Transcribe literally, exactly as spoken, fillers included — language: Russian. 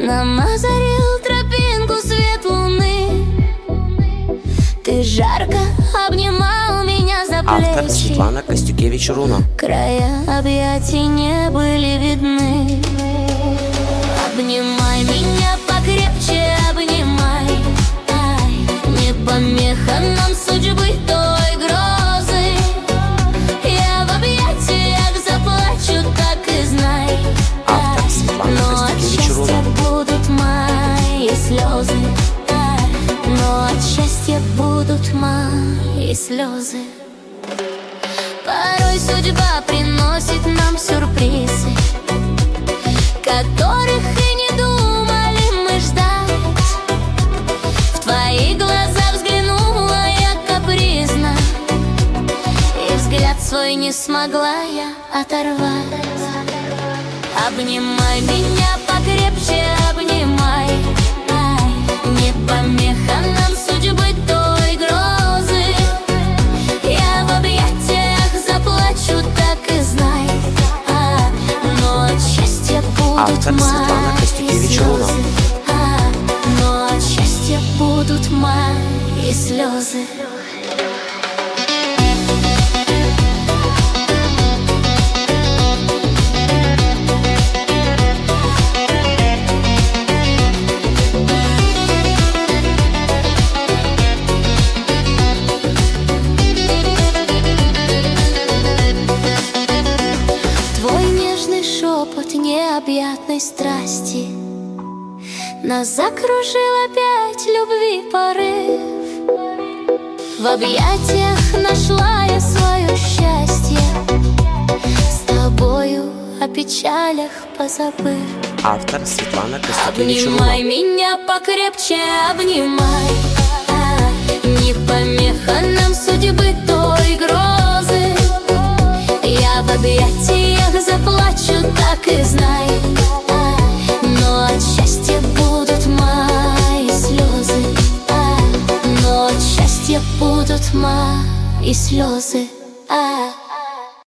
Нам озарил тропинку свет луны. Ты жарко обнимал меня за плечи. Автор Светлана Костюкевич-Руно. Края объятий не были видны. Обнимай меня покрепче, обнимай. Ай, не помеха нам судьбы той грозы. Я в объятиях заплачу, так и знай. Автор Светлана Костюкевич-Руно. Будут мои слезы. Ай, но от счастья будут мои слезы. Порой судьба приносит нам сюрпризы, которых и не думали мы ждать. В твои глаза взглянула я капризно, и взгляд свой не смогла я оторвать. Обнимай меня покрепче, обнимай. Ай, не помеха нам судьбы той грозы. Я в объятиях заплачу, так и знай. А, но от счастья будут Автор Светлана мои Костюкевич-Руно. слезы. А, но от счастья будут мои слезы. Шепот необъятной страсти нас закружил опять любви порыв. В объятиях нашла я свое счастье, с тобою о печалях позабыв. Автор Светлана Костюкевич-Руно. Обнимай меня покрепче, обнимай. А, не помеха нам судьбы той грозы. Я в объятиях заплачу, так и знай. А, но от счастья будут мои слезы. А, но от счастья будут мои слезы.